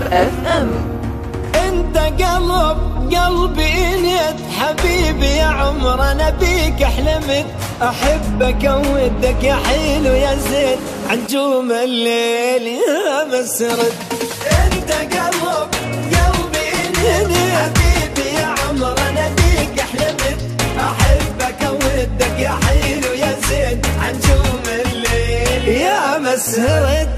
اف ام. انت قلبي نيت حبيبي يا عمر انا بيك احلمت، احبك اودك يا حلو يا زين عجوم الليل يا مسرد. انت قلبي نيت حبيبي يا عمر انا بيك احلمت، احبك اودك يا حلو يا زين عجوم الليل يا مسرد.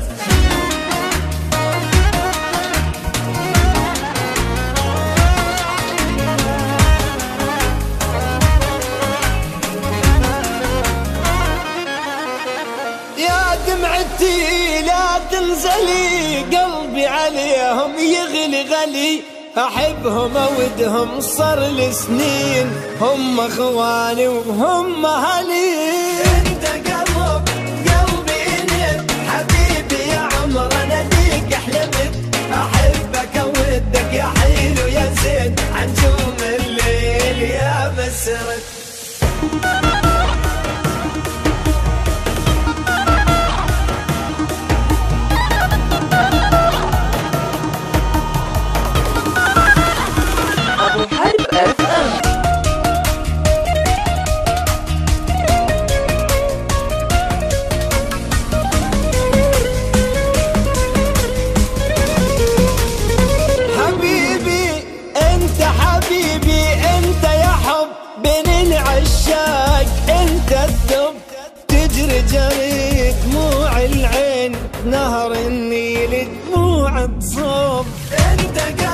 دمعتي لا تنزلي قلبي عليهم يغلي غلي، احبهم اودهم صار لي سنين هم اخواني وهم اهلي. انت قلبي نيت حبيبي يا عمر انا بيك احلمت، احبك اودك يا حلو يا زين عجوم الليل يا مسرد. حبيبي انت يا حب بين العشاق، انت الدب تجري جري دموع العين نهر النيل دموع تصب. انت